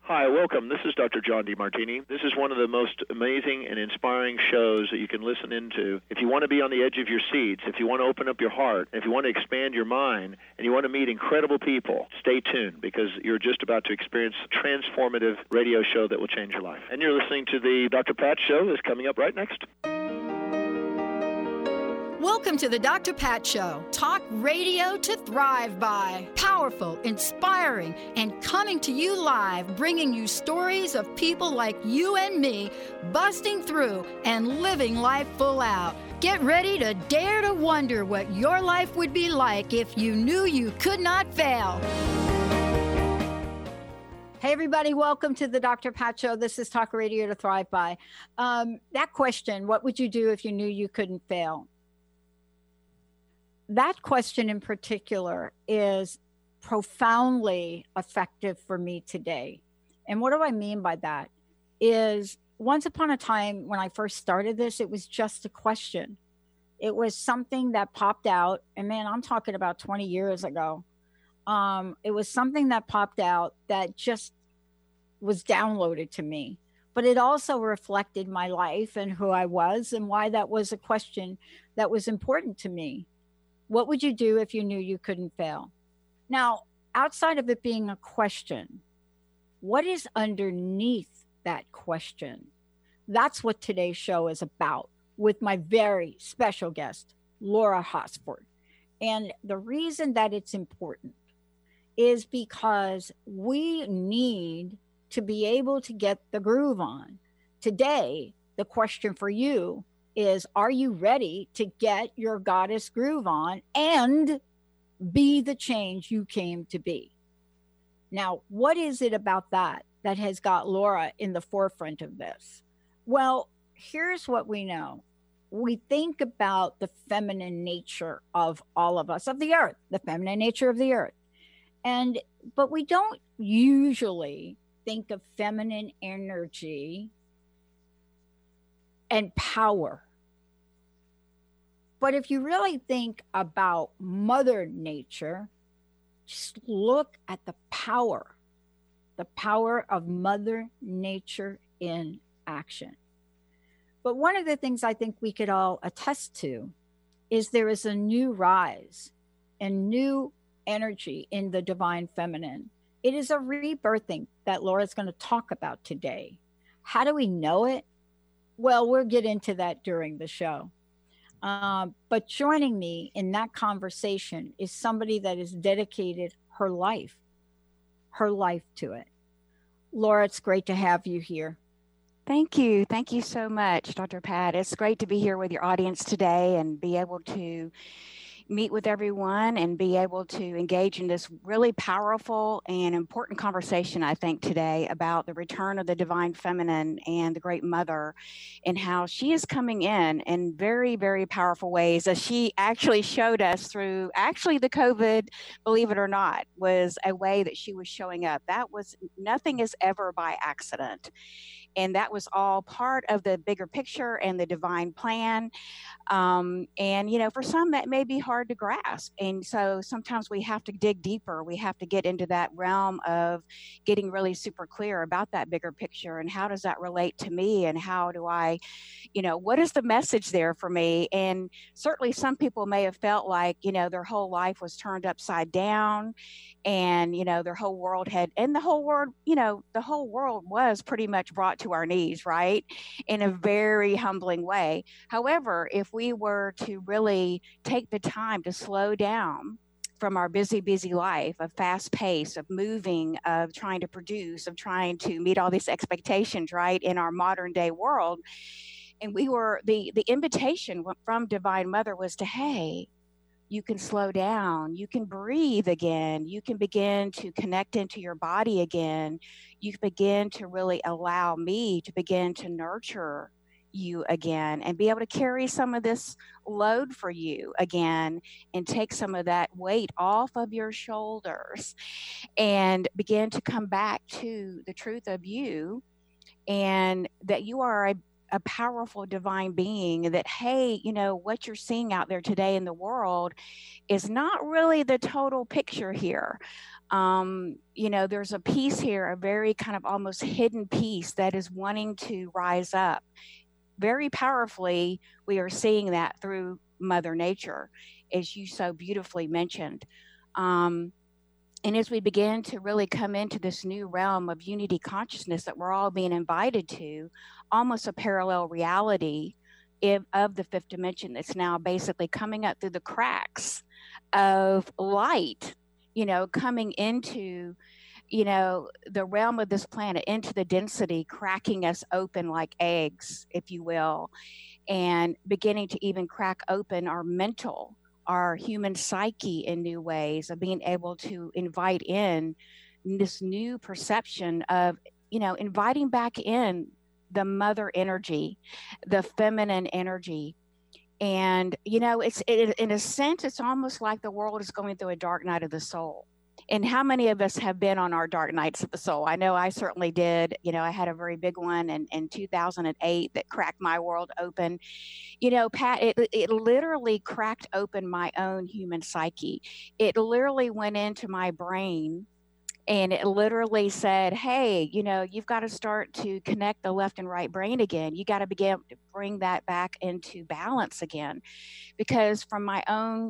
Hi, welcome. This is Dr. John DeMartini. This is one of the most amazing and inspiring shows that you can listen into. If you want to be on the edge of your seats, if you want to open up your heart, if you want to expand your mind, and you want to meet incredible people, stay tuned because you're just about to experience a transformative radio show that will change your life. And you're listening to the Dr. Pat Show that's coming up right next. Welcome to the Dr. Pat Show. Talk radio to thrive by. Powerful, inspiring, and coming to you live, bringing you stories of people like you and me, busting through and living life full out. Get ready to dare to wonder what your life would be like if you knew you could not fail. Hey, everybody. Welcome to the Dr. Pat Show. This is Talk Radio to Thrive By. That question, what would you do if you knew you couldn't fail? That question in particular is profoundly effective for me today. And what do I mean by that? Is once upon a time when I first started this, it was just a question. It was something that popped out. And man, I'm talking about 20 years ago. It was something that popped out that just was downloaded to me. But it also reflected my life and who I was and why that was a question that was important to me. What would you do if you knew you couldn't fail? Now, outside of it being a question, what is underneath that question? That's what today's show is about with my very special guest, Laura Hosford. And the reason that it's important is because we need to be able to get the groove on. Today, the question for you is, are you ready to get your goddess groove on and be the change you came to be? Now, what is it about that has got Laura in the forefront of this? Well, here's what we know. We think about the feminine nature of all of us, of the earth, the feminine nature of the earth. But we don't usually think of feminine energy and power. But if you really think about Mother Nature, just look at the power of Mother Nature in action. But one of the things I think we could all attest to is there is a new rise and new energy in the divine feminine. It is a rebirthing that Laura's going to talk about today. How do we know it? Well, we'll get into that during the show. But joining me in that conversation is somebody that has dedicated her life to it. Laura, it's great to have you here. Thank you. Thank you so much, Dr. Pat. It's great to be here with your audience today and be able to meet with everyone and be able to engage in this really powerful and important conversation, I think, today about the return of the divine feminine and the great mother and how she is coming in very, very powerful ways, as she actually showed us through the COVID, believe it or not, was a way that she was showing up. That was, nothing is ever by accident. And that was all part of the bigger picture and the divine plan. For some, that may be hard to grasp. And so sometimes we have to dig deeper. We have to get into that realm of getting really super clear about that bigger picture and how does that relate to me and how do I, what is the message there for me? And certainly some people may have felt like, their whole life was turned upside down and, their whole world the whole world was pretty much brought to our knees, right? In a very humbling way. However, if we were to really take the time to slow down from our busy life of fast pace, of moving, of trying to produce, of trying to meet all these expectations, right, in our modern day world. And the invitation from Divine Mother was to, hey, you can slow down, you can breathe again, you can begin to connect into your body again, you begin to really allow me to begin to nurture you again and be able to carry some of this load for you again and take some of that weight off of your shoulders and begin to come back to the truth of you and that you are a powerful divine being, that, hey, what you're seeing out there today in the world is not really the total picture here. There's a piece here, a very kind of almost hidden piece that is wanting to rise up. Very powerfully, we are seeing that through Mother Nature, as you so beautifully mentioned. And as we begin to really come into this new realm of unity consciousness that we're all being invited to, almost a parallel reality of the fifth dimension that's now basically coming up through the cracks of light, coming into, the realm of this planet, into the density, cracking us open like eggs, if you will, and beginning to even crack open our human psyche in new ways, of being able to invite in this new perception of, inviting back in the mother energy, the feminine energy. And, in a sense, it's almost like the world is going through a dark night of the soul. And how many of us have been on our dark nights of the soul? I know I certainly did. I had a very big one in 2008 that cracked my world open. Pat, it literally cracked open my own human psyche. It literally went into my brain, and it literally said, hey, you've got to start to connect the left and right brain again. You got to begin to bring that back into balance again. Because from my own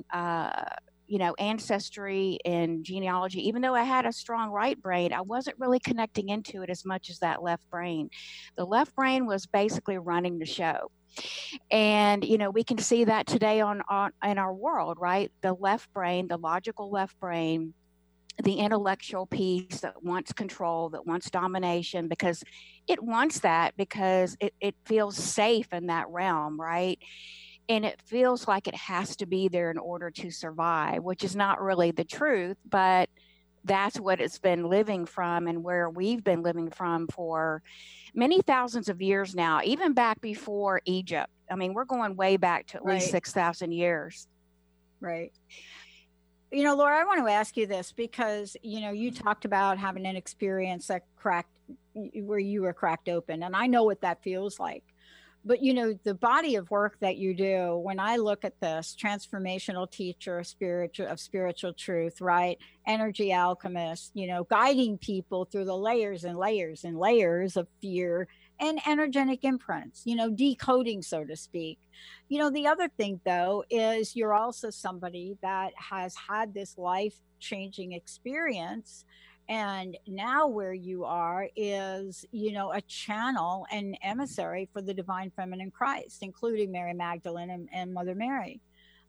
ancestry and genealogy, even though I had a strong right brain, I wasn't really connecting into it as much as that left brain. The left brain was basically running the show. And, we can see that today in our world, right? The left brain, the logical left brain, the intellectual piece that wants control, that wants domination, because it wants that, because it feels safe in that realm, right? And it feels like it has to be there in order to survive, which is not really the truth, but that's what it's been living from, and where we've been living from for many thousands of years now, even back before Egypt. I mean, we're going way back to at least 6,000 years. Right. Laura, I want to ask you this, because, you talked about having an experience that where you were cracked open. And I know what that feels like. But, the body of work that you do, when I look at this, transformational teacher of spiritual truth, right? Energy alchemist, guiding people through the layers and layers and layers of fear and energetic imprints, decoding, so to speak. The other thing, though, is you're also somebody that has had this life-changing experience. And now where you are is, a channel and emissary for the divine feminine Christ, including Mary Magdalene and Mother Mary.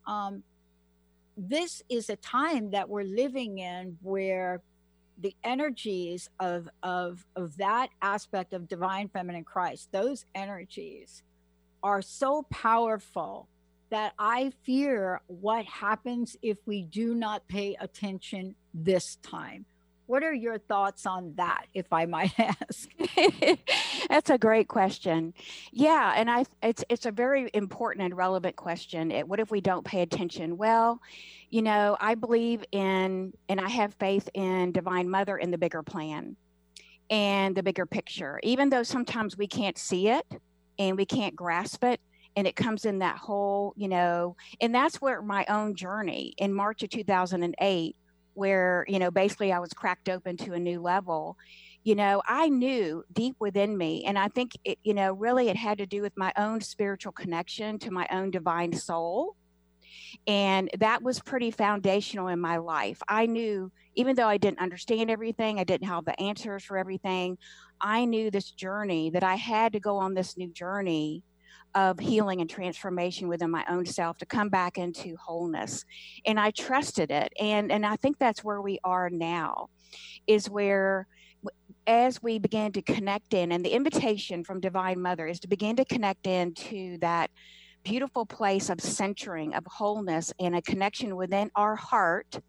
This is a time that we're living in where the energies of that aspect of divine feminine Christ, those energies are so powerful that I fear what happens if we do not pay attention this time. What are your thoughts on that, if I might ask? That's a great question. Yeah, and it's a very important and relevant question. What if we don't pay attention? Well, I believe in, and I have faith in Divine Mother in the bigger plan and the bigger picture, even though sometimes we can't see it and we can't grasp it. And it comes in that whole, and that's where my own journey in March of 2008, where, basically I was cracked open to a new level. I knew deep within me, and I think it, really it had to do with my own spiritual connection to my own divine soul. And that was pretty foundational in my life. I knew, even though I didn't understand everything, I didn't have the answers for everything, I knew this journey, that I had to go on this new journey of healing and transformation within my own self to come back into wholeness. And I trusted it. And I think that's where we are now, is where, as we began to connect in, and the invitation from Divine Mother is to begin to connect into that beautiful place of centering, of wholeness, and a connection within our heart,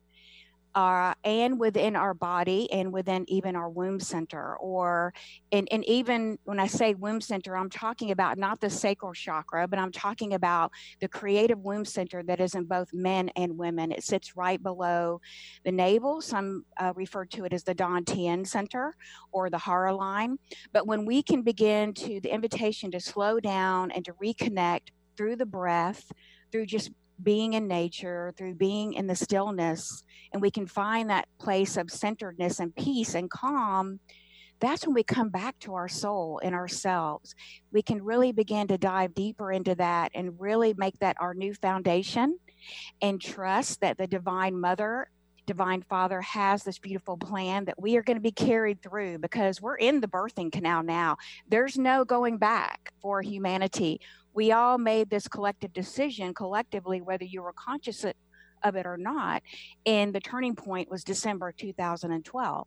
and within our body, and within even our womb center, and even when I say womb center, I'm talking about not the sacral chakra, but I'm talking about the creative womb center that is in both men and women. It sits right below the navel. Some refer to it as the Dantian center or the Hara line. But when we can begin to, the invitation to slow down and to reconnect through the breath, through just being in nature, through being in the stillness, and we can find that place of centeredness and peace and calm, that's when we come back to our soul and ourselves. We can really begin to dive deeper into that and really make that our new foundation, and trust that the Divine Mother, Divine Father has this beautiful plan that we are going to be carried through, because we're in the birthing canal now. There's no going back for humanity. We all made this collective decision collectively, whether you were conscious of it or not. And the turning point was December 2012.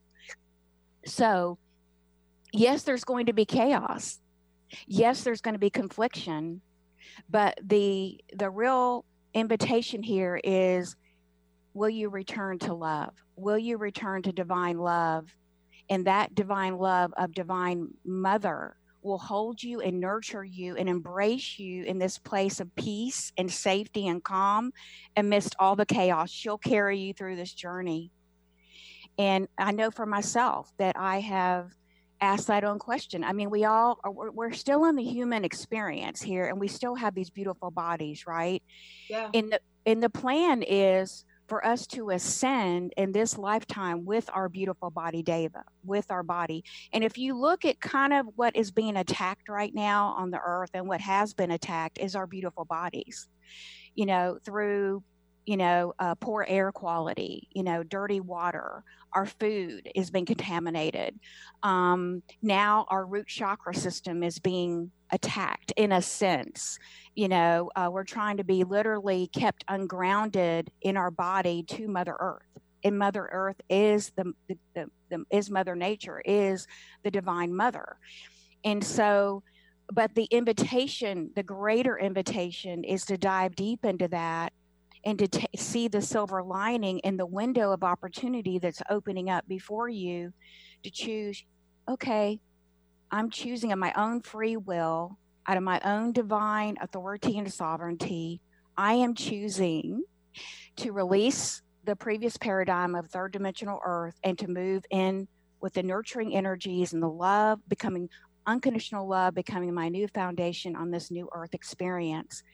So yes, there's going to be chaos. Yes, there's going to be confliction, but the real invitation here is, will you return to love? Will you return to divine love? And that divine love of Divine Mother will hold you and nurture you and embrace you in this place of peace and safety and calm amidst all the chaos. She'll carry you through this journey. And I know for myself that I have asked that own question. I mean, we're still in the human experience here, and we still have these beautiful bodies, right? Yeah. And the plan is for us to ascend in this lifetime with our beautiful body, Deva, with our body. And if you look at kind of what is being attacked right now on the earth, and what has been attacked is our beautiful bodies, through, poor air quality, dirty water. Our food is being contaminated. Now our root chakra system is being attacked in a sense. We're trying to be literally kept ungrounded in our body to Mother Earth. And Mother Earth is is Mother Nature, is the Divine Mother. And so, but the invitation, the greater invitation, is to dive deep into that, and to see the silver lining in the window of opportunity that's opening up before you, to choose, okay, I'm choosing of my own free will, out of my own divine authority and sovereignty, I am choosing to release the previous paradigm of third dimensional earth, and to move in with the nurturing energies and the love, becoming unconditional love, becoming my new foundation on this new earth experience.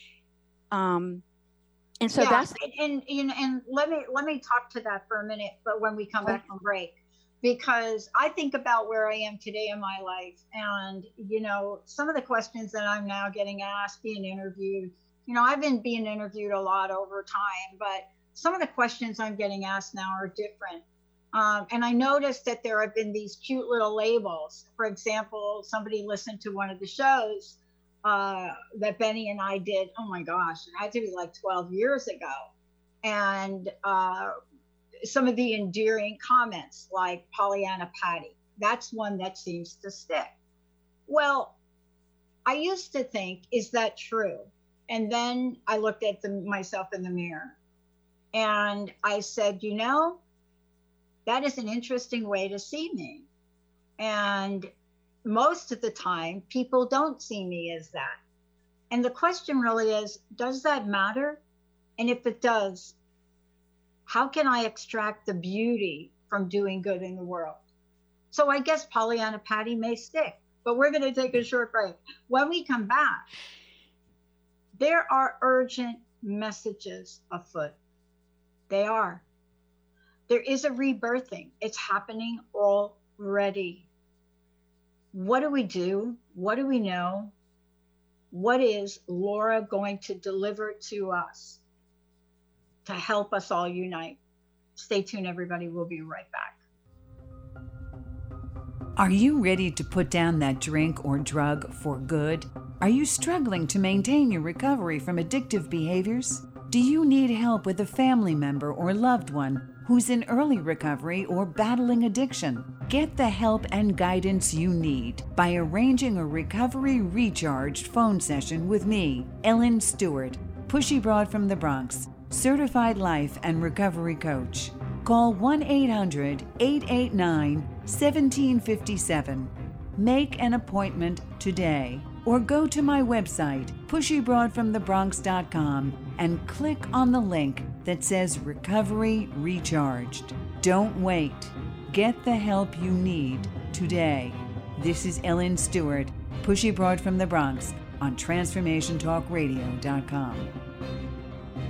And so that's and let me talk to that for a minute, but when we come back from break, because I think about where I am today in my life, and some of the questions that I'm now getting asked, being interviewed. I've been being interviewed a lot over time, but some of the questions I'm getting asked now are different. And I noticed that there have been these cute little labels. For example, somebody listened to one of the shows that Benny and I did. Oh my gosh, it had to be like 12 years ago. And some of the endearing comments, like Pollyanna Patty, that's one that seems to stick. Well, I used to think, is that true? And then I looked at myself in the mirror, and I said, that is an interesting way to see me. And most of the time, people don't see me as that. And the question really is, does that matter? And if it does, how can I extract the beauty from doing good in the world? So I guess Pollyanna Patty may stick, but we're going to take a short break. When we come back, there are urgent messages afoot. They are. There is a rebirthing. It's happening already. What do we do? What do we know? What is Laura going to deliver to us to help us all unite? Stay tuned, everybody. We'll be right back. Are you ready to put down that drink or drug for good? Are you struggling to maintain your recovery from addictive behaviors? Do you need help with a family member or loved one who's in early recovery or battling addiction? Get the help and guidance you need by arranging a Recovery Recharged phone session with me, Ellen Stewart, Pushy Broad from the Bronx, certified life and recovery coach. Call 1-800-889-1757. Make an appointment today, or go to my website, pushybroadfromthebronx.com, and click on the link that says Recovery Recharged. Don't wait. Get the help you need today. This is Ellen Stewart, Pushy Broad from the Bronx, on TransformationTalkRadio.com.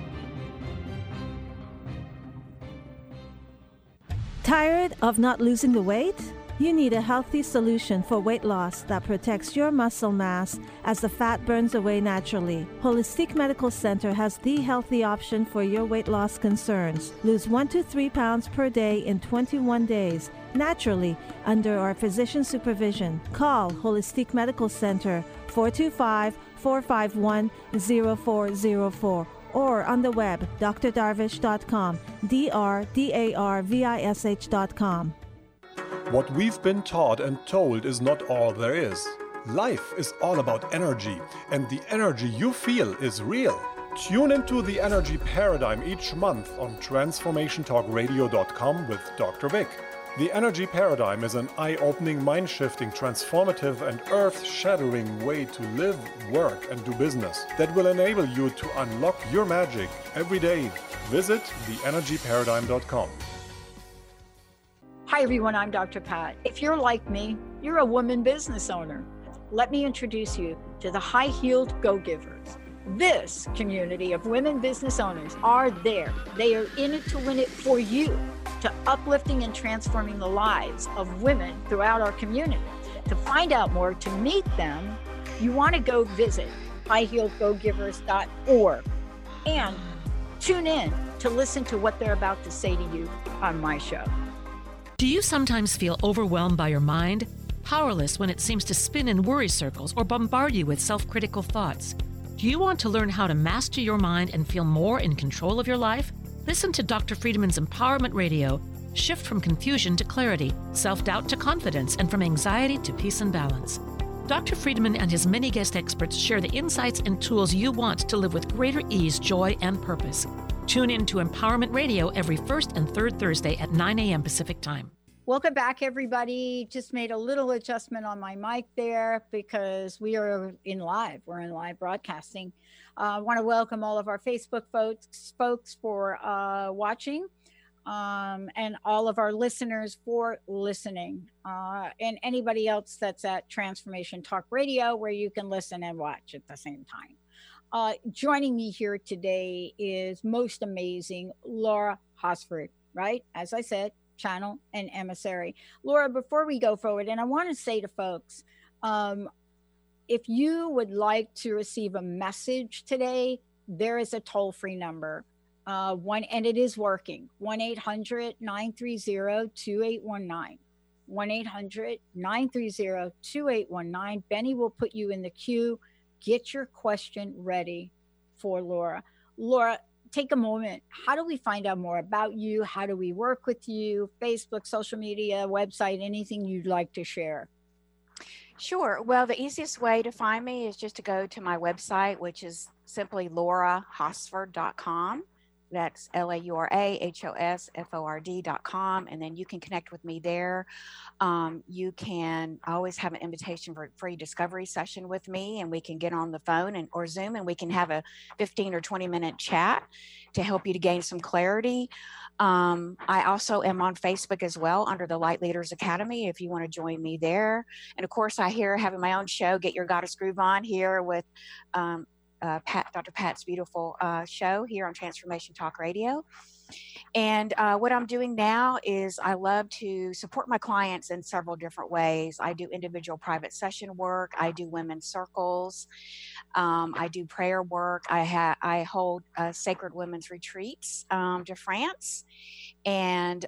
Tired of not losing the weight? You need a healthy solution for weight loss that protects your muscle mass as the fat burns away naturally. Holistic Medical Center has the healthy option for your weight loss concerns. Lose 1 to 3 pounds per day in 21 days, naturally, under our physician supervision. Call Holistic Medical Center 425-451-0404 or on the web, drdarvish.com, drdarvish.com. What we've been taught and told is not all there is. Life is all about energy, and the energy you feel is real. Tune into the Energy Paradigm each month on TransformationTalkRadio.com with Dr. Vic. The Energy Paradigm is an eye-opening, mind-shifting, transformative, and earth-shattering way to live, work, and do business that will enable you to unlock your magic every day. Visit theenergyparadigm.com. Hi, everyone. I'm Dr. Pat. If you're like me, you're a woman business owner. Let me introduce you to the High-Heeled Go-Givers. This community of women business owners are there. They are in it to win it for you, to uplifting and transforming the lives of women throughout our community. To find out more, to meet them, you want to go visit highheeledgogivers.org and tune in to listen to what they're about to say to you on my show. Do you sometimes feel overwhelmed by your mind? Powerless when it seems to spin in worry circles or bombard you with self-critical thoughts? Do you want to learn how to master your mind and feel more in control of your life? Listen to Dr. Friedman's Empowerment Radio. Shift from confusion to clarity, self-doubt to confidence, and from anxiety to peace and balance. Dr. Friedman and his many guest experts share the insights and tools you want to live with greater ease, joy, and purpose. Tune in to Empowerment Radio every first and third Thursday at 9 a.m. Pacific Time. Welcome back, everybody. Just made a little adjustment on my mic there because we are in live. We're in live broadcasting. I want to welcome all of our Facebook folks for watching and all of our listeners for listening and anybody else that's at Transformation Talk Radio where you can listen and watch at the same time. Joining me here today is most amazing Laura Hosford, right? As I said, channel and emissary. Laura, before we go forward, and I want to say to folks, if you would like to receive a message today, there is a toll-free number, and it is working, 1-800-930-2819. 1-800-930-2819. Benny will put you in the queue. Get your question ready for Laura. Laura, take a moment. How do we find out more about you? How do we work with you? Facebook, social media, website, anything you'd like to share? Sure. Well, the easiest way to find me is just to go to my website, which is simply laurahosford.com. That's LauraHosford.com. And then you can connect with me there. You can always have an invitation for a free discovery session with me, and we can get on the phone or Zoom, and we can have a 15 or 20-minute chat to help you to gain some clarity. I also am on Facebook as well under the Light Leaders Academy if you want to join me there. And of course, I hear having my own show, Get Your Goddess Groove On, here with Dr. Pat's beautiful show here on Transformation Talk Radio. And what I'm doing now is I love to support my clients in several different ways. I do individual private session work. I do women's circles. I do prayer work. I hold sacred women's retreats to France. And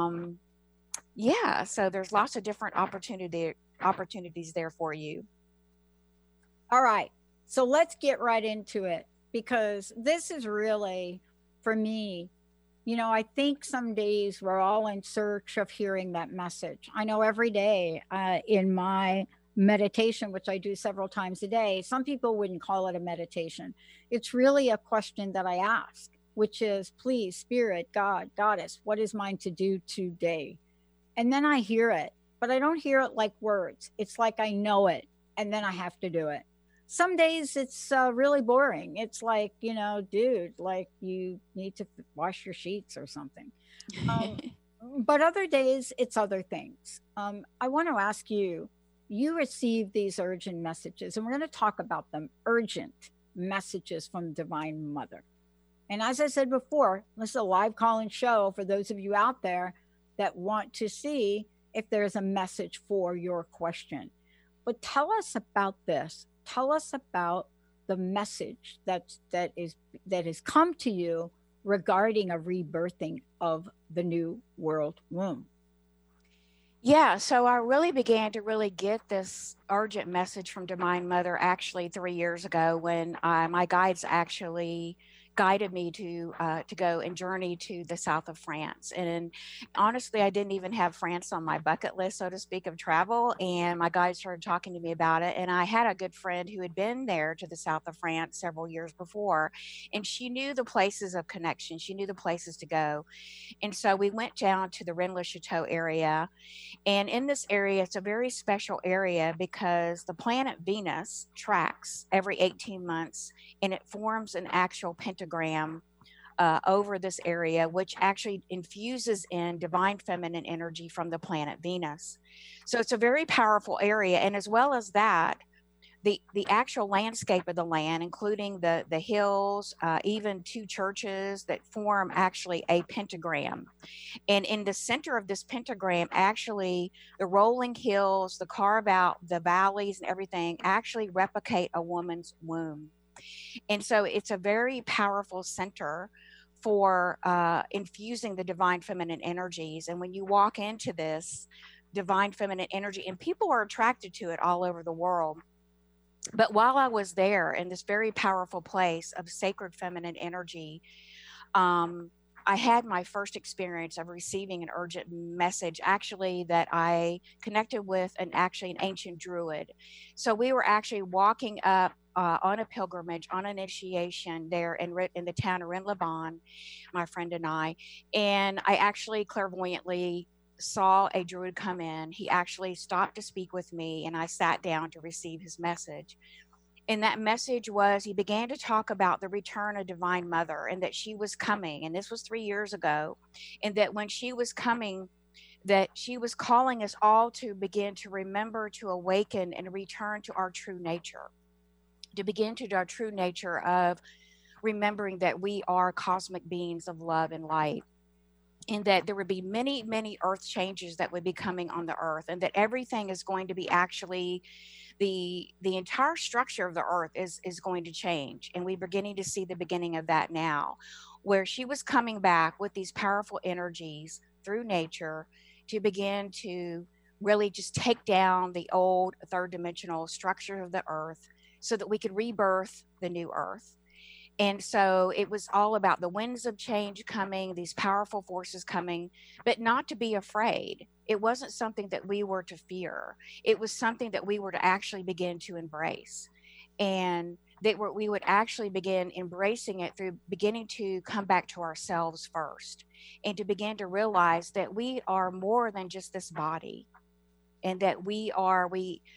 so there's lots of different opportunities there for you. All right. So let's get right into it, because this is really, for me, I think some days we're all in search of hearing that message. I know every day in my meditation, which I do several times a day, some people wouldn't call it a meditation. It's really a question that I ask, which is, please, Spirit, God, Goddess, what is mine to do today? And then I hear it, but I don't hear it like words. It's like I know it, and then I have to do it. Some days it's really boring. It's like, dude, like you need to wash your sheets or something. But other days it's other things. I want to ask you, you receive these urgent messages, and we're going to talk about them, urgent messages from Divine Mother. And as I said before, this is a live call-in show for those of you out there. that want to see if there's a message for your question. But tell us about this. Tell us about the message that has come to you regarding a rebirthing of the new world womb. Yeah, so I really began to really get this urgent message from Divine Mother actually 3 years ago when my guides actually guided me to go and journey to the south of France. And honestly, I didn't even have France on my bucket list, so to speak, of travel. And my guide started talking to me about it. And I had a good friend who had been there to the south of France several years before, and she knew the places of connection. She knew the places to go. And so we went down to the Rennes-le-Chateau area. And in this area, it's a very special area because the planet Venus tracks every 18 months and it forms an actual pentagram over this area, which actually infuses in divine feminine energy from the planet Venus. So it's a very powerful area. And as well as that, the actual landscape of the land, including the hills, even two churches that form actually a pentagram. And in the center of this pentagram, actually, the rolling hills, the carve out, the valleys and everything actually replicate a woman's womb. And so it's a very powerful center for infusing the divine feminine energies. And when you walk into this divine feminine energy, and people are attracted to it all over the world. But while I was there in this very powerful place of sacred feminine energy, I had my first experience of receiving an urgent message, actually, that I connected with an ancient druid. So we were actually walking up on a pilgrimage, on an initiation there in the town of Rennes-les-Bains, my friend and I actually clairvoyantly saw a druid come in. He actually stopped to speak with me, and I sat down to receive his message. And that message was, he began to talk about the return of Divine Mother and that she was coming. And this was 3 years ago. And that when she was coming, that she was calling us all to begin to remember, to awaken and return to our true nature, to begin to our true nature of remembering that we are cosmic beings of love and light. And that there would be many, many earth changes that would be coming on the earth, and that everything is going to be actually the entire structure of the earth is going to change. And we're beginning to see the beginning of that now, where she was coming back with these powerful energies through nature to begin to really just take down the old third dimensional structure of the earth so that we could rebirth the new earth. And so it was all about the winds of change coming, these powerful forces coming, but not to be afraid. It wasn't something that we were to fear. It was something that we were to actually begin to embrace. And that we would actually begin embracing it through beginning to come back to ourselves first, and to begin to realize that we are more than just this body, and that we are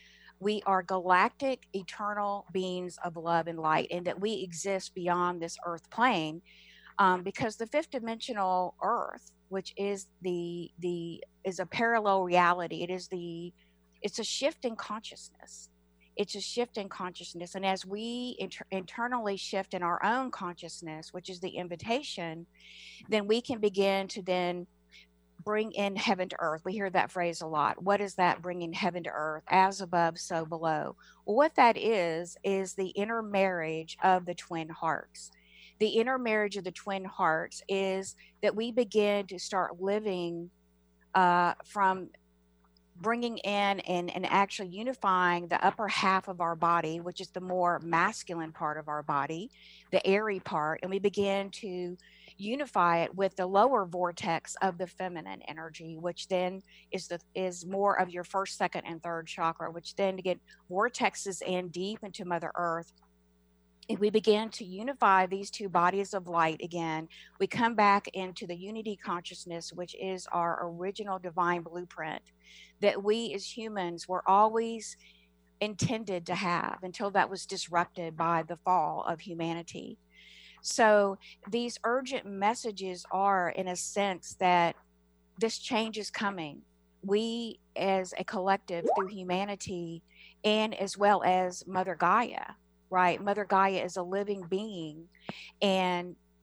galactic, eternal beings of love and light, and that we exist beyond this earth plane, because the fifth dimensional earth, which is is a parallel reality. It's a shift in consciousness. It's a shift in consciousness, and as we internally shift in our own consciousness, which is the invitation, then we can begin to then bring in heaven to earth. We hear that phrase a lot. What is that, bringing heaven to earth? As above, so below. Well, what that is the intermarriage of the twin hearts. The intermarriage of the twin hearts is that we begin to start living from bringing in and actually unifying the upper half of our body, which is the more masculine part of our body, the airy part, and we begin to unify it with the lower vortex of the feminine energy, which then is more of your first, second, and third chakra, which then to get vortexes in deep into Mother Earth. If we begin to unify these two bodies of light again, we come back into the unity consciousness, which is our original divine blueprint that we as humans were always intended to have, until that was disrupted by the fall of humanity. So these urgent messages are, in a sense, that this change is coming. We as a collective, through humanity, and as well as Mother Gaia, right? Mother Gaia is a living being, and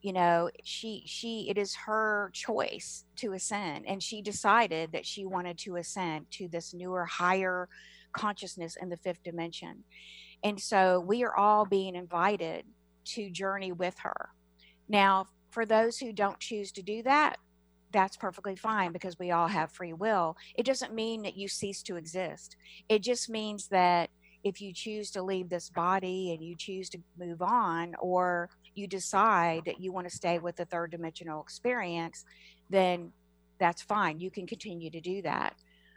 it is her choice to ascend, and she decided that she wanted to ascend to this newer, higher consciousness in the fifth dimension. And so we are all being invited to journey with her. Now, for those who don't choose to do that, that's perfectly fine, because we all have free will. It doesn't mean that you cease to exist. It just means that if you choose to leave this body and you choose to move on, or you decide that you want to stay with the third dimensional experience, then that's fine. You can continue to do that.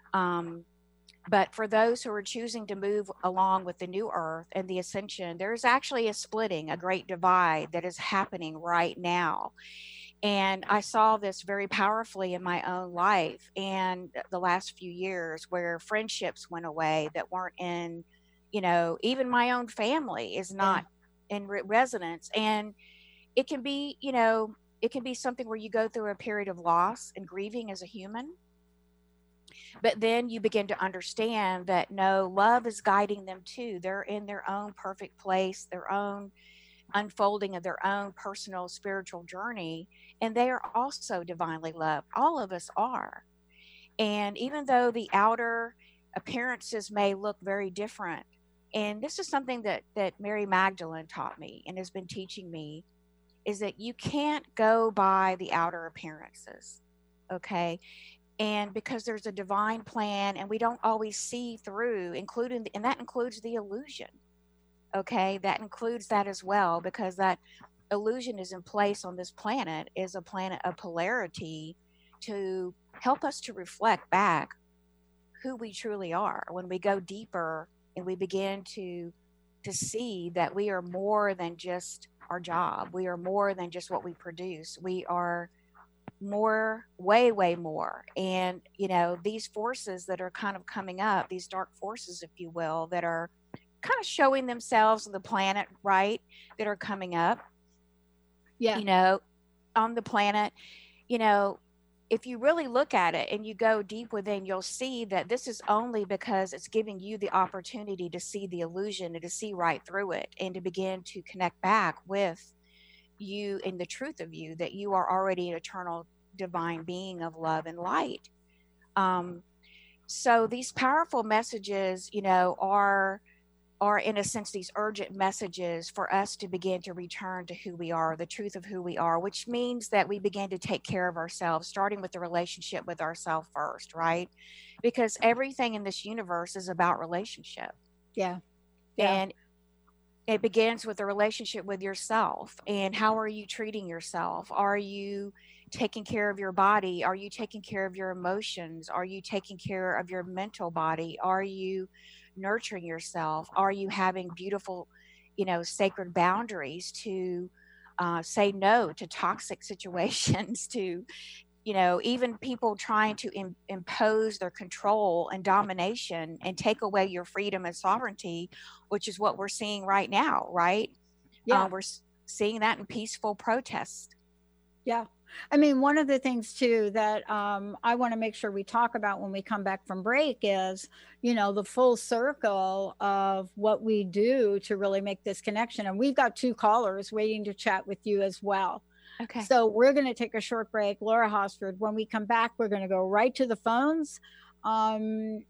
But for those who are choosing to move along with the new earth and the ascension, there's actually a splitting, a great divide that is happening right now. And I saw this very powerfully in my own life and the last few years, where friendships went away that weren't in, even my own family is not in resonance. And it can be, it can be something where you go through a period of loss and grieving as a human. But then you begin to understand that no, love is guiding them too. They're in their own perfect place, their own unfolding of their own personal spiritual journey, and they are also divinely loved. All of us are. And even though the outer appearances may look very different, and this is something that Mary Magdalene taught me and has been teaching me, is that you can't go by the outer appearances, okay? And because there's a divine plan, and we don't always see through, and that includes the illusion. Okay, that includes that as well, because that illusion is in place on this planet, is a planet of polarity, to help us to reflect back who we truly are. When we go deeper and we begin to see that we are more than just our job, we are more than just what we produce, we are more, way more. And these forces that are kind of coming up, these dark forces, if you will, that are kind of showing themselves on the planet, right, that are coming up, on the planet, if you really look at it and you go deep within, you'll see that this is only because it's giving you the opportunity to see the illusion and to see right through it, and to begin to connect back with you and the truth of you, that you are already an eternal divine being of love and light. So these powerful messages, are in a sense these urgent messages for us to begin to return to who we are, the truth of who we are, which means that we begin to take care of ourselves, starting with the relationship with ourselves first, right? Because everything in this universe is about relationship. Yeah. And it begins with the relationship with yourself. And how are you treating yourself? Are you taking care of your body? Are you taking care of your emotions? Are you taking care of your mental body? Are you nurturing yourself? Are you having beautiful, sacred boundaries to say no to toxic situations, to, even people trying to impose their control and domination and take away your freedom and sovereignty, which is what we're seeing right now, right? Yeah. We're seeing that in peaceful protest. Yeah. I mean, one of the things too that I want to make sure we talk about when we come back from break is, the full circle of what we do to really make this connection. And we've got 2 callers waiting to chat with you as well. Okay. So we're going to take a short break. Laura Hosford, when we come back, we're going to go right to the phones. And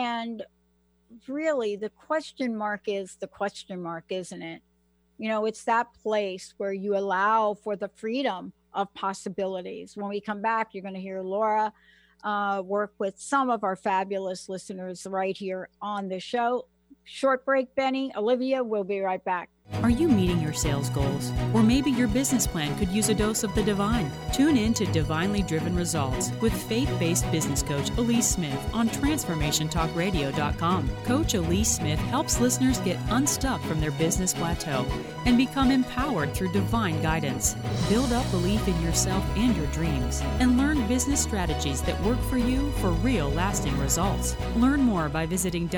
really the question mark is the question mark, isn't it? It's that place where you allow for the freedom of possibilities. When we come back, you're going to hear Laura work with some of our fabulous listeners right here on the show. Short break, Benny. Olivia, we'll be right back. Are you meeting your sales goals? Or maybe your business plan could use a dose of the divine? Tune in to Divinely Driven Results with faith-based business coach Elise Smith on TransformationTalkRadio.com. Coach Elise Smith helps listeners get unstuck from their business plateau and become empowered through divine guidance. Build up belief in yourself and your dreams, and learn business strategies that work for you for real lasting results. Learn more by visiting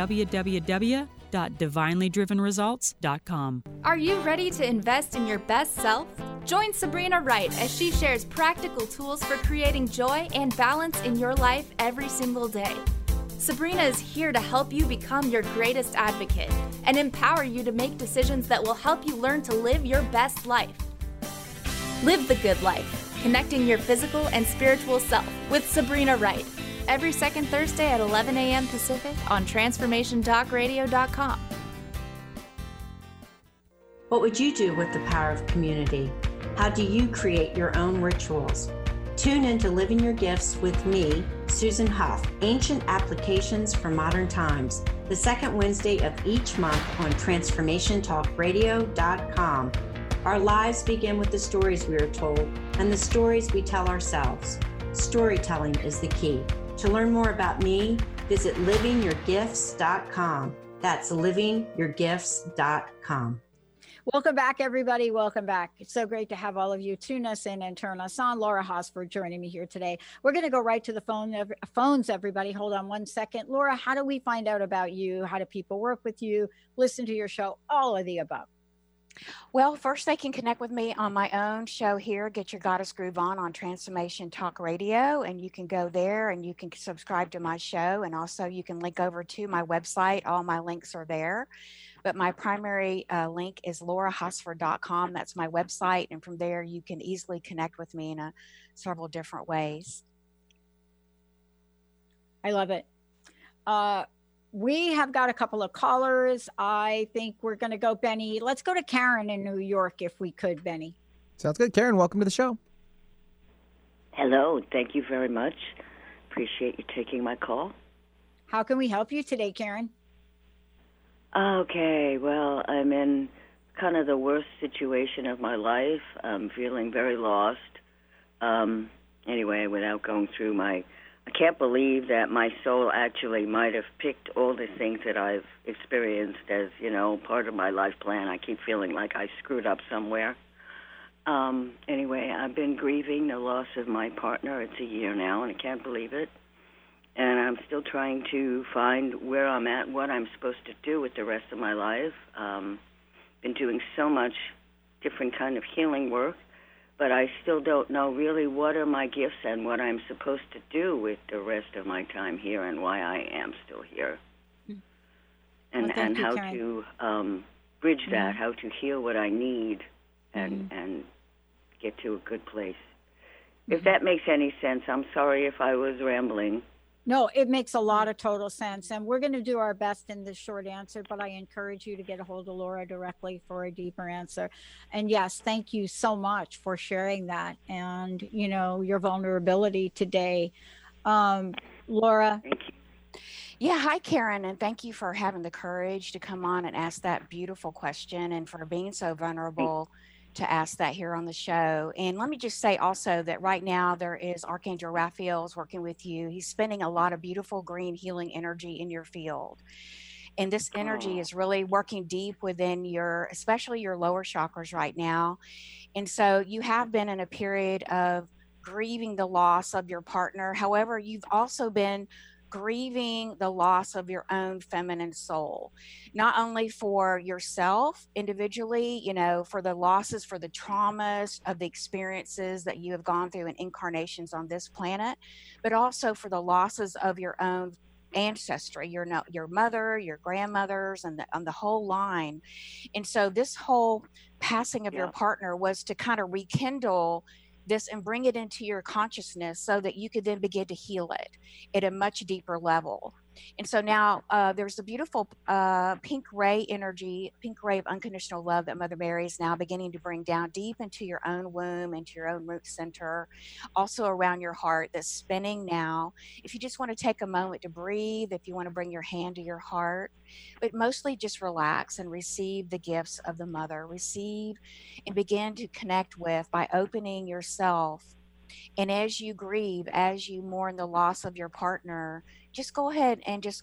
www.divinelydrivenresults.com. Are you ready to invest in your best self? Join Sabrina Wright as she shares practical tools for creating joy and balance in your life every single day. Sabrina is here to help you become your greatest advocate and empower you to make decisions that will help you learn to live your best life. Live the good life, connecting your physical and spiritual self with Sabrina Wright. Every second Thursday at 11 a.m. Pacific on TransformationTalkRadio.com. What would you do with the power of community? How do you create your own rituals? Tune in to Living Your Gifts with me, Susan Huff, Ancient Applications for Modern Times, the second Wednesday of each month on TransformationTalkRadio.com. Our lives begin with the stories we are told and the stories we tell ourselves. Storytelling is the key. To learn more about me, visit livingyourgifts.com. That's livingyourgifts.com. Welcome back, everybody. Welcome back. It's so great to have all of you tune us in and turn us on. Laura Hosford joining me here today. We're going to go right to the phones, everybody. Hold on one second. Laura, how do we find out about you? How do people work with you, listen to your show, all of the above? Well, first they can connect with me on my own show here, Get Your Goddess Groove On Transformation Talk Radio, and you can go there and you can subscribe to my show, and also you can link over to my website. All my links are there, but my primary link is laurahosford.com. That's my website, and from there you can easily connect with me in several different ways. I love it. We have got a couple of callers. I think we're going to go, Benny. Let's go to Karen in New York if we could, Benny. Sounds good. Karen, welcome to the show. Hello. Thank you very much. Appreciate you taking my call. How can we help you today, Karen? Okay. Well, I'm in kind of the worst situation of my life. I'm feeling very lost. Anyway, without going through I can't believe that my soul actually might have picked all the things that I've experienced as, part of my life plan. I keep feeling like I screwed up somewhere. Anyway, I've been grieving the loss of my partner. It's a year now, and I can't believe it. And I'm still trying to find where I'm at, what I'm supposed to do with the rest of my life. Been doing so much different kind of healing work, but I still don't know really what are my gifts and what I'm supposed to do with the rest of my time here and why I am still here. And how to bridge that, how to heal what I need and get to a good place. If that makes any sense, I'm sorry if I was rambling. No, it makes a lot of total sense. And we're going to do our best in this short answer, but I encourage you to get a hold of Laura directly for a deeper answer. And yes, thank you so much for sharing that and, your vulnerability today. Laura. Thank you. Yeah. Hi, Karen. And thank you for having the courage to come on and ask that beautiful question and for being so vulnerable to ask that here on the show. And let me just say also that right now there is Archangel Raphael's working with you. He's spending a lot of beautiful green healing energy in your field. And this energy is really working deep within especially your lower chakras right now. And so you have been in a period of grieving the loss of your partner. However, you've also been grieving the loss of your own feminine soul, not only for yourself individually, for the losses, for the traumas of the experiences that you have gone through in incarnations on this planet, but also for the losses of your own ancestry, your mother, your grandmothers, and the whole line. And so this whole passing of your partner was to kind of rekindle this and bring it into your consciousness so that you could then begin to heal it at a much deeper level. And so now there's a beautiful pink ray energy, pink ray of unconditional love that Mother Mary is now beginning to bring down deep into your own womb, into your own root center, also around your heart that's spinning now. If you just want to take a moment to breathe, if you want to bring your hand to your heart, but mostly just relax and receive the gifts of the Mother. Receive and begin to connect with by opening yourself. And as you grieve, as you mourn the loss of your partner, just go ahead and just,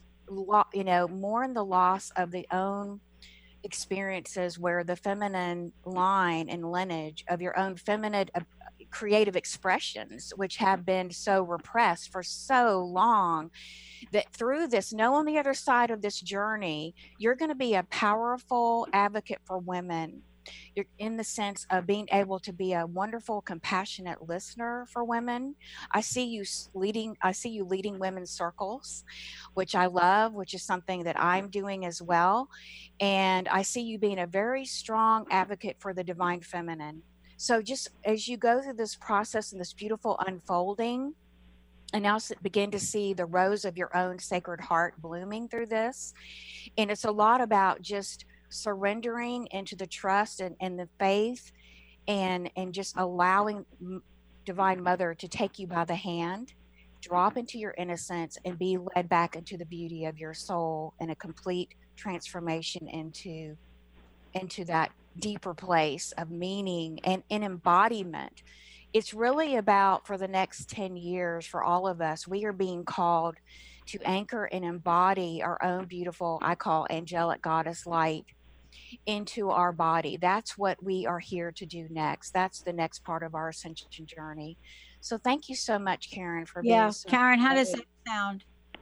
mourn the loss of the own experiences where the feminine line and lineage of your own feminine creative expressions, which have been so repressed for so long, that through this, know on the other side of this journey, you're going to be a powerful advocate for women. You're in the sense of being able to be a wonderful, compassionate listener for women. I see you leading women's circles, which I love, which is something that I'm doing as well. And I see you being a very strong advocate for the divine feminine, So just as you go through this process and this beautiful unfolding, and now begin to see the rose of your own sacred heart blooming through this. And it's a lot about just surrendering into the trust and the faith, and just allowing Divine Mother to take you by the hand, drop into your innocence, and be led back into the beauty of your soul, and a complete transformation into that deeper place of meaning and embodiment. It's really about, for the next 10 years, for all of us, we are being called to anchor and embody our own beautiful, I call angelic goddess light, into our body. That's what we are here to do next. That's the next part of our ascension journey. So thank you so much, Karen, for being so Karen, how does that sound?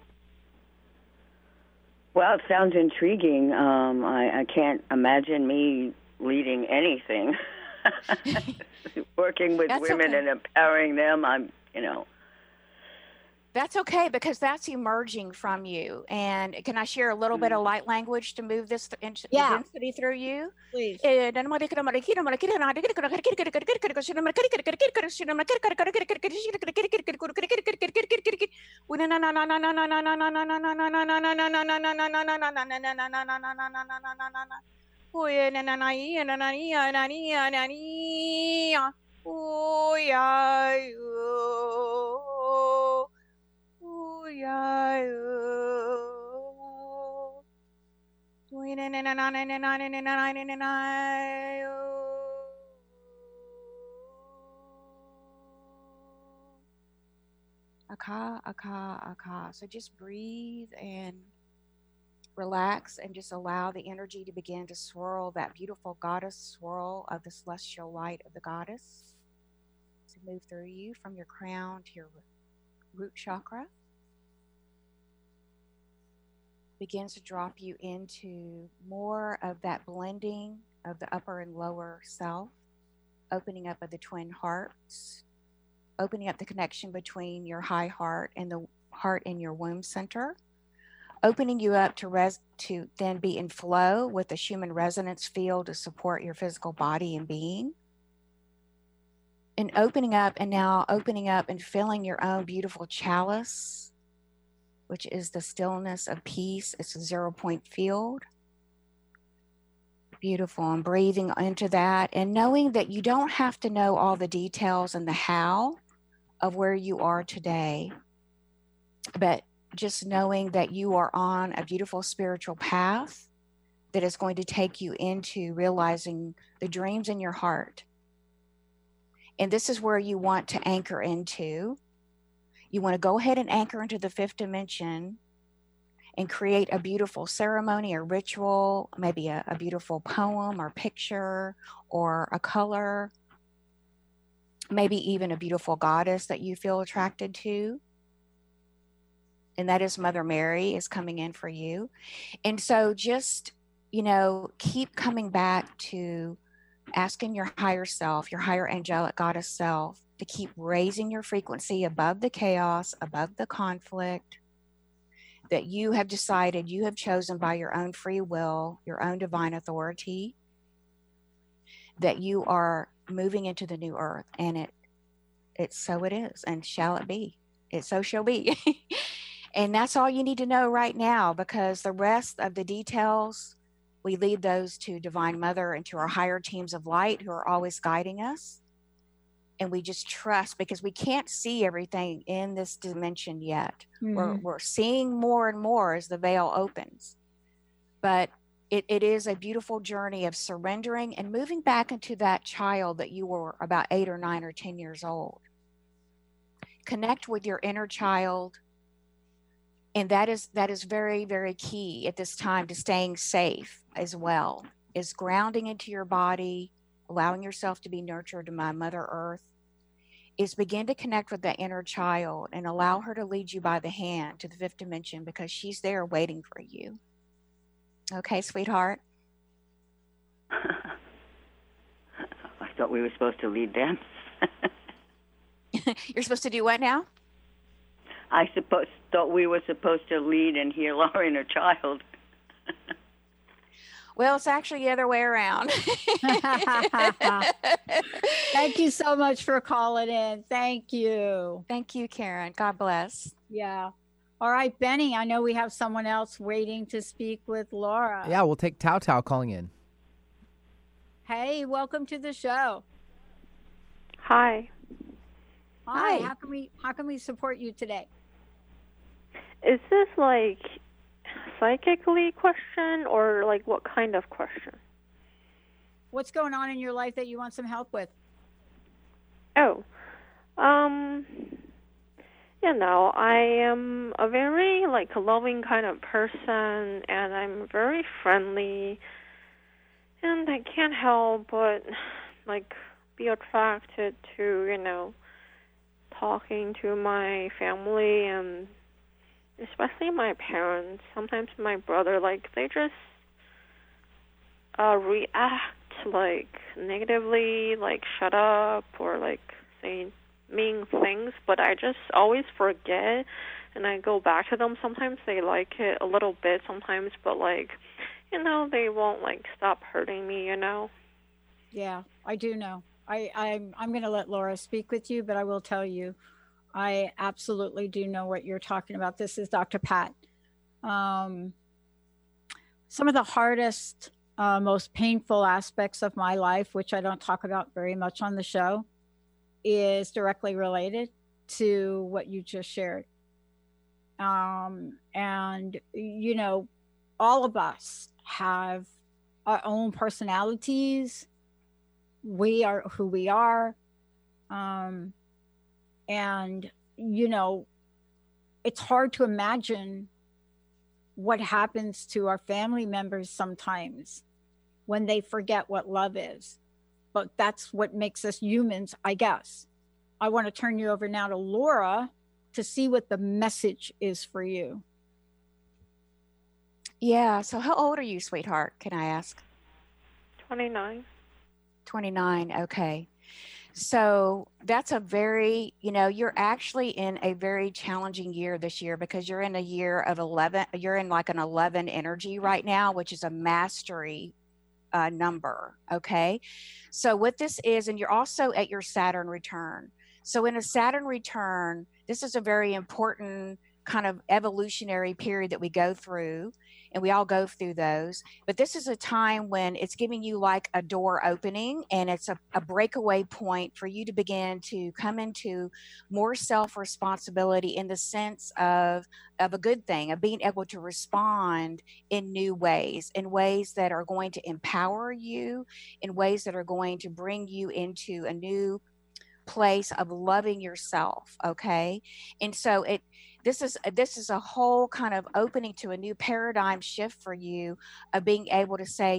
Well, it sounds intriguing. I can't imagine me leading anything. Working with women and empowering them, That's okay, because that's emerging from you. And can I share a little bit of light language to move this density through you? Please. Aka, aka, aka. So just breathe and relax, and just allow the energy to begin to swirl, that beautiful goddess swirl of the celestial light of the goddess, to move through you from your crown to your root chakra. Begins to drop you into more of that blending of the upper and lower self, opening up of the twin hearts, opening up the connection between your high heart and the heart in your womb center, opening you up to then be in flow with the Schumann resonance field to support your physical body and being. And opening up and filling your own beautiful chalice, which is the stillness of peace. It's a 0-point field. Beautiful. And breathing into that, and knowing that you don't have to know all the details and the how of where you are today, but just knowing that you are on a beautiful spiritual path that is going to take you into realizing the dreams in your heart. And this is where you want to anchor into. You want to go ahead and anchor into the fifth dimension and create a beautiful ceremony or ritual, maybe a beautiful poem or picture or a color, maybe even a beautiful goddess that you feel attracted to. And that is Mother Mary is coming in for you. And so just, keep coming back to asking your higher self, your higher angelic goddess self, to keep raising your frequency above the chaos, above the conflict that you have decided, you have chosen by your own free will, your own divine authority, that you are moving into the new earth. And it's so it is, and shall it be. It so shall be. And that's all you need to know right now, because the rest of the details, we lead those to Divine Mother and to our higher teams of light who are always guiding us. And we just trust, because we can't see everything in this dimension yet. Mm-hmm. We're seeing more and more as the veil opens. But it is a beautiful journey of surrendering and moving back into that child that you were about 8 or 9 or 10 years old. Connect with your inner child. And that is very, very key at this time to staying safe as well, is grounding into your body, allowing yourself to be nurtured by Mother Earth, is begin to connect with that inner child and allow her to lead you by the hand to the fifth dimension, because she's there waiting for you. Okay, sweetheart? I thought we were supposed to lead dance. You're supposed to do what now? I thought we were supposed to lead and heal our inner child. Well, it's actually the other way around. Thank you so much for calling in. Thank you. Thank you, Karen. God bless. Yeah. All right, Benny, I know we have someone else waiting to speak with Laura. Yeah, we'll take Tao Tao calling in. Hey, welcome to the show. Hi. Hi. How can we support you today? Is this like psychically question or like what kind of question? What's going on in your life that you want some help with? Oh, I am a very like loving kind of person, and I'm very friendly, and I can't help but like be attracted to, talking to my family and especially my parents. Sometimes my brother, like they just react like negatively, like shut up or like saying mean things, but I just always forget and I go back to them. Sometimes they like it a little bit sometimes, but like, they won't like stop hurting me, Yeah, I do know. I'm going to let Laura speak with you, but I will tell you, I absolutely do know what you're talking about. This is Dr. Pat. Some of the hardest, most painful aspects of my life, which I don't talk about very much on the show, is directly related to what you just shared. And, all of us have our own personalities. We are who we are. And, it's hard to imagine what happens to our family members sometimes when they forget what love is. But that's what makes us humans, I guess. I want to turn you over now to Laura to see what the message is for you. Yeah. So how old are you, sweetheart? Can I ask? 29. 29. Okay. So that's a very, you're actually in a very challenging year this year because you're in a year of 11. You're in like an 11 energy right now, which is a mastery number. Okay. So what this is, and you're also at your Saturn return. So in a Saturn return, this is a very important kind of evolutionary period that we go through, and we all go through those. But this is a time when it's giving you like a door opening, and it's a breakaway point for you to begin to come into more self-responsibility in the sense of a good thing, of being able to respond in new ways, in ways that are going to empower you, in ways that are going to bring you into a new place of loving yourself. Okay. And so this is a whole kind of opening to a new paradigm shift for you of being able to say,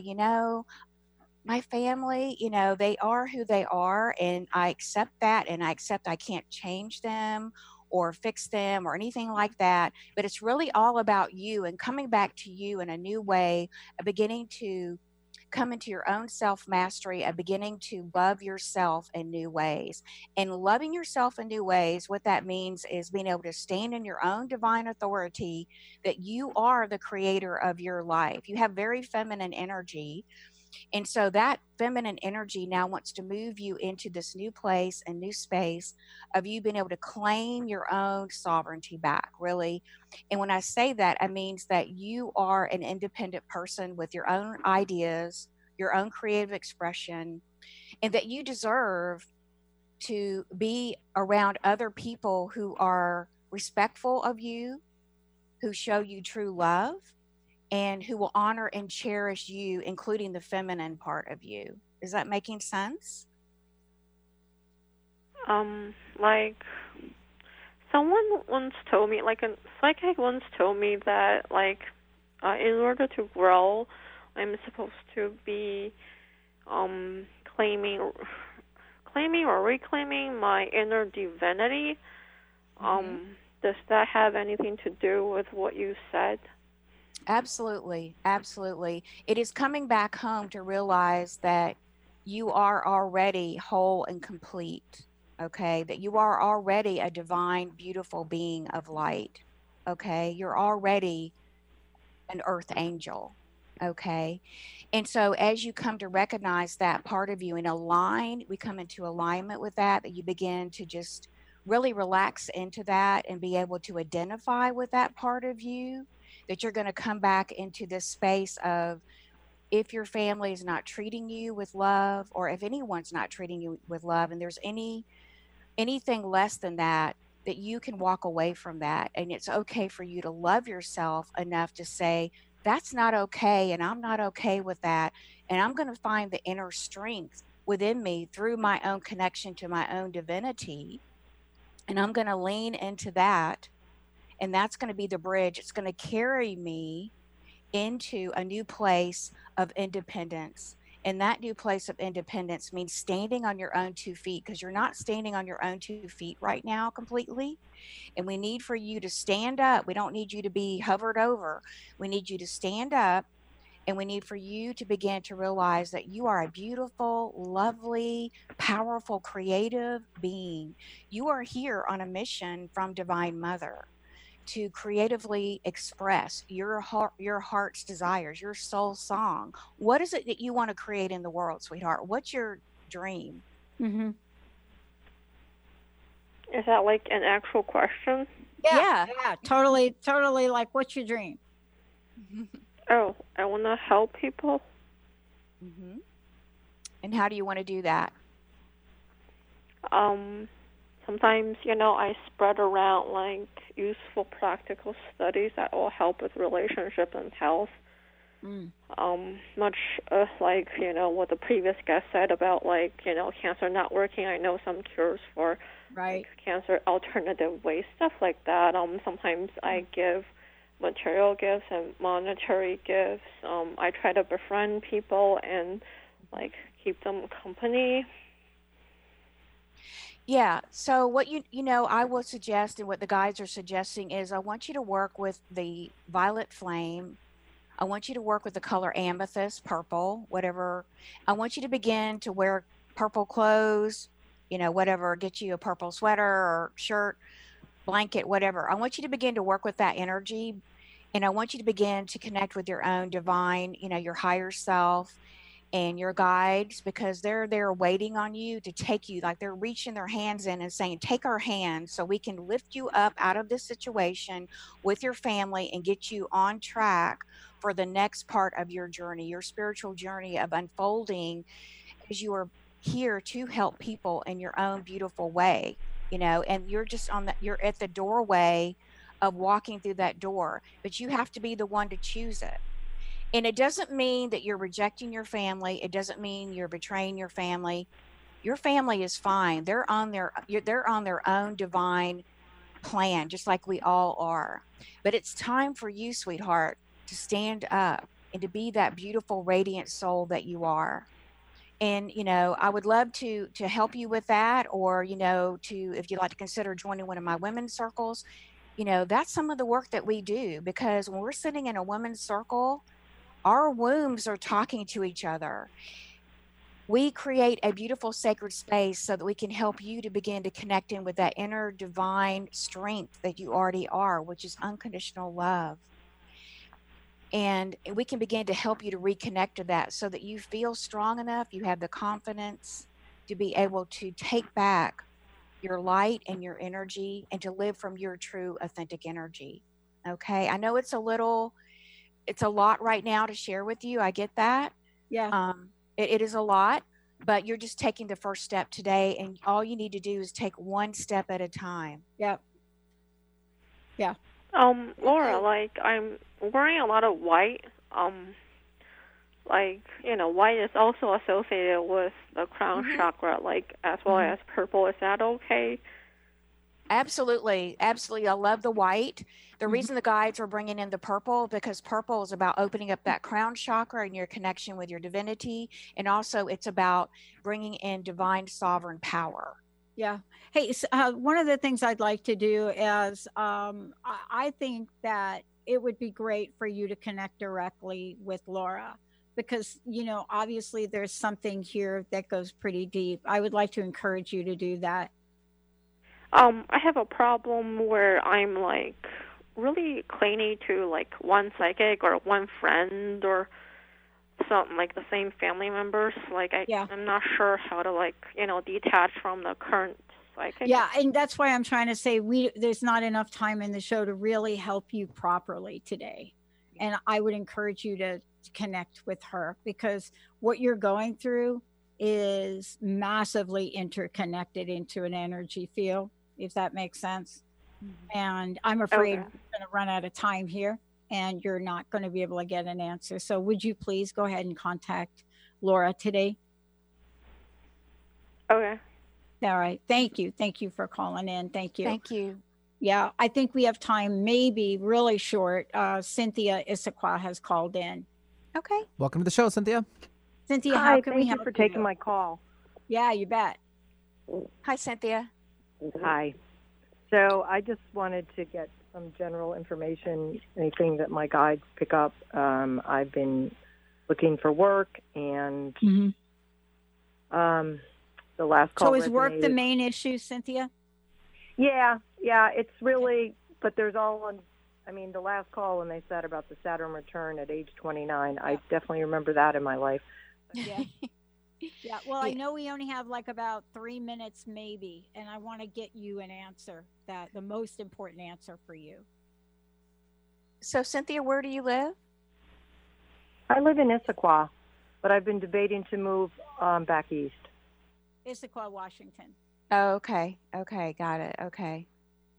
my family, they are who they are, and I accept that, and I accept I can't change them or fix them or anything like that. But it's really all about you and coming back to you in a new way, beginning to come into your own self-mastery and beginning to love yourself in new ways. And loving yourself in new ways, what that means is being able to stand in your own divine authority, that you are the creator of your life. You have very feminine energy. And so that feminine energy now wants to move you into this new place and new space of you being able to claim your own sovereignty back, really. And when I say that, it means that you are an independent person with your own ideas, your own creative expression, and that you deserve to be around other people who are respectful of you, who show you true love, and who will honor and cherish you, including the feminine part of you. Is that making sense? Like someone once told me, like a psychic once told me that, like, in order to grow, I'm supposed to be claiming or reclaiming my inner divinity. Does that have anything to do with what you said? Absolutely. Absolutely. It is coming back home to realize that you are already whole and complete. Okay. That you are already a divine, beautiful being of light. Okay. You're already an earth angel. Okay. And so as you come to recognize that part of you and align, we come into alignment with that you begin to just really relax into that and be able to identify with that part of you, that you're going to come back into this space of, if your family is not treating you with love, or if anyone's not treating you with love, and there's anything less than that, that you can walk away from that. And it's okay for you to love yourself enough to say, that's not okay. And I'm not okay with that. And I'm going to find the inner strength within me through my own connection to my own divinity. And I'm going to lean into that. And that's going to be the bridge. It's going to carry me into a new place of independence. And that new place of independence means standing on your own 2 feet, because you're not standing on your own 2 feet right now completely. And we need for you to stand up. We don't need you to be hovered over. We need you to stand up, and we need for you to begin to realize that you are a beautiful, lovely, powerful, creative being. You are here on a mission from Divine Mother to creatively express your heart's desires, your soul song. What is it that you want to create in the world, sweetheart? What's your dream? Mm-hmm. Is that like an actual question? Yeah, totally. Like, what's your dream? Oh, I want to help people. Mm-hmm. And how do you want to do that? Sometimes, I spread around like useful practical studies that will help with relationship and health. Much like, what the previous guest said about like, cancer not working. I know some cures for like, cancer alternative ways, stuff like that. Sometimes I give material gifts and monetary gifts. I try to befriend people and like keep them company. Yeah. So what I will suggest, and what the guides are suggesting, is I want you to work with the violet flame. I want you to work with the color amethyst, purple, whatever. I want you to begin to wear purple clothes, whatever, get you a purple sweater or shirt, blanket, whatever. I want you to begin to work with that energy. And I want you to begin to connect with your own divine, your higher self and your guides, because they're there waiting on you to take you, like they're reaching their hands in and saying, take our hands so we can lift you up out of this situation with your family and get you on track for the next part of your journey, your spiritual journey of unfolding, as you are here to help people in your own beautiful way, and you're just you're at the doorway of walking through that door, but you have to be the one to choose it. And it doesn't mean that you're rejecting your family. It doesn't mean you're betraying your family. Your family is fine. They're on their own divine plan, just like we all are. But it's time for you, sweetheart, to stand up and to be that beautiful, radiant soul that you are. And, I would love to help you with that, or, if you'd like to consider joining one of my women's circles, that's some of the work that we do, because when we're sitting in a women's circle, our wombs are talking to each other. We create a beautiful sacred space so that we can help you to begin to connect in with that inner divine strength that you already are, which is unconditional love. And we can begin to help you to reconnect to that so that you feel strong enough, you have the confidence to be able to take back your light and your energy and to live from your true authentic energy. Okay. I know it's a lot right now to share with you. I get that. Yeah. It is a lot, but you're just taking the first step today, and all you need to do is take one step at a time. Yep. Yeah. Laura, like I'm wearing a lot of white. White is also associated with the crown chakra, like as well as purple. Is that okay? Absolutely. Absolutely. I love the white. The reason the guides are bringing in the purple, because purple is about opening up that crown chakra and your connection with your divinity. And also it's about bringing in divine sovereign power. Yeah. Hey, one of the things I'd like to do is I think that it would be great for you to connect directly with Laura, because, obviously there's something here that goes pretty deep. I would like to encourage you to do that. I have a problem where I'm like really clingy to like one psychic or one friend or some like the same family members. Like I'm not sure how to like, detach from the current psychic. Yeah, and that's why I'm trying to say there's not enough time in the show to really help you properly today. And I would encourage you to connect with her, because what you're going through is massively interconnected into an energy field, if that makes sense. And I'm afraid we're going to run out of time here and you're not going to be able to get an answer. So would you please go ahead and contact Laura today? Okay. All right. Thank you. Thank you for calling in. Thank you. Thank you. Yeah, I think we have time, maybe really short. Cynthia Issaquah has called in. Okay. Welcome to the show, Cynthia. Cynthia, hi, how can we help you for taking my call. Yeah, you bet. Hi, Cynthia. Hi. So I just wanted to get some general information, anything that my guides pick up. I've been looking for work, and the last call. So is work the main issue, Cynthia? Yeah, it's really, but there's the last call when they said about the Saturn return at age 29, I definitely remember that in my life. Yeah. Yeah, well, I know we only have like about 3 minutes maybe, and I want to get you an answer, the most important answer for you. So, Cynthia, where do you live? I live in Issaquah, but I've been debating to move back east. Issaquah, Washington. Oh, okay. Okay, got it. Okay.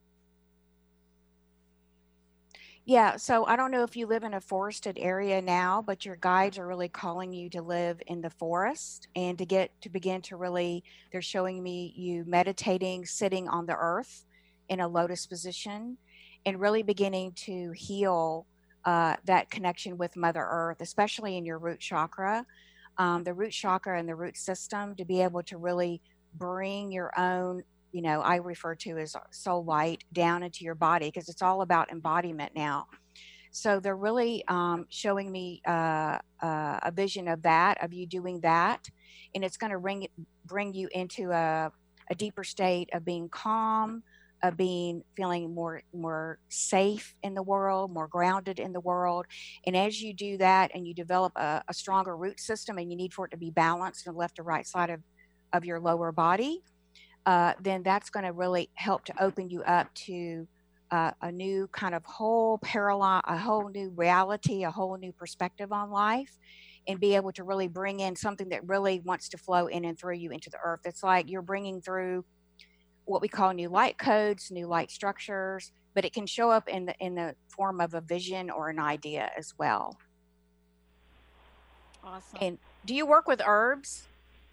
Yeah, so I don't know if you live in a forested area now, but your guides are really calling you to live in the forest and to begin to really, they're showing me you meditating, sitting on the earth in a lotus position, and really beginning to heal that connection with Mother Earth, especially in your root chakra, the root chakra and the root system, to be able to really bring your own, I refer to as soul light down into your body, because it's all about embodiment now. So they're really showing me a vision of that, of you doing that. And it's going to bring you into a deeper state of being calm, of feeling more safe in the world, more grounded in the world. And as you do that and you develop a stronger root system, and you need for it to be balanced on the left or right side of your lower body, then that's going to really help to open you up to a new kind of a whole new reality, a whole new perspective on life, and be able to really bring in something that really wants to flow in and through you into the earth. It's like you're bringing through what we call new light codes, new light structures, but it can show up in the form of a vision or an idea as well. Awesome. And do you work with herbs?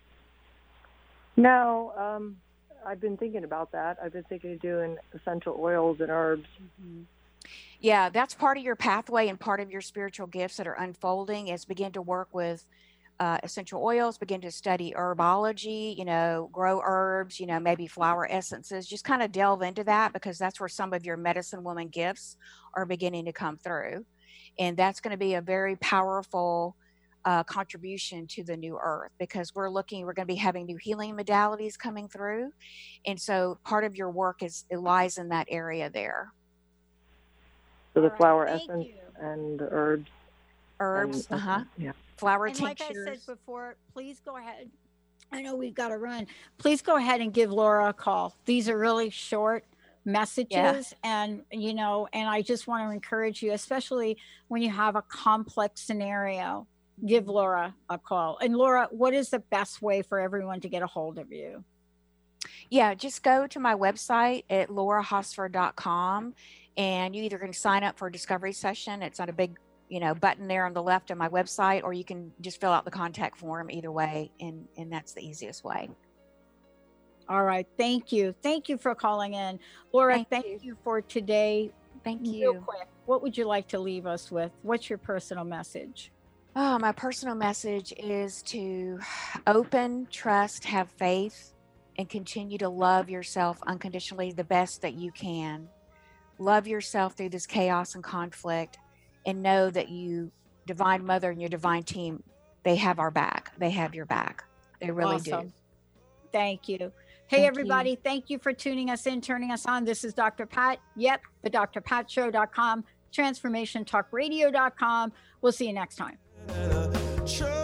No, I've been thinking about that. I've been thinking of doing essential oils and herbs. Mm-hmm. Yeah, that's part of your pathway and part of your spiritual gifts that are unfolding, is begin to work with essential oils, begin to study herbology, grow herbs, maybe flower essences, just kind of delve into that, because that's where some of your medicine woman gifts are beginning to come through. And that's going to be a very powerful contribution to the new earth, because we're going to be having new healing modalities coming through. And so part of your work it lies in that area there. So the flower essence and the herbs. Herbs, yeah. Flower and tinctures. Like I said before, please go ahead. I know we've got to run. Please go ahead and give Laura a call. These are really short messages, and I just want to encourage you, especially when you have a complex scenario, give Laura a call. And Laura, what is the best way for everyone to get a hold of you? Yeah, just go to my website at laurahosford.com, and you either can sign up for a discovery session. It's on a big button there on the left of my website, or you can just fill out the contact form. Either way, and that's the easiest way. All right. Thank you. Thank you for calling in. Laura, thank you for today. Thank you. Real quick, what would you like to leave us with? What's your personal message? Oh, my personal message is to open, trust, have faith, and continue to love yourself unconditionally, the best that you can. Love yourself through this chaos and conflict, and know that you, Divine Mother, and your divine team, they have our back. They have your back. They really do. Thank you. Hey, everybody. Thank you for tuning us in, turning us on. This is Dr. Pat. Yep, the drpatshow.com, transformationtalkradio.com. We'll see you next time. trust.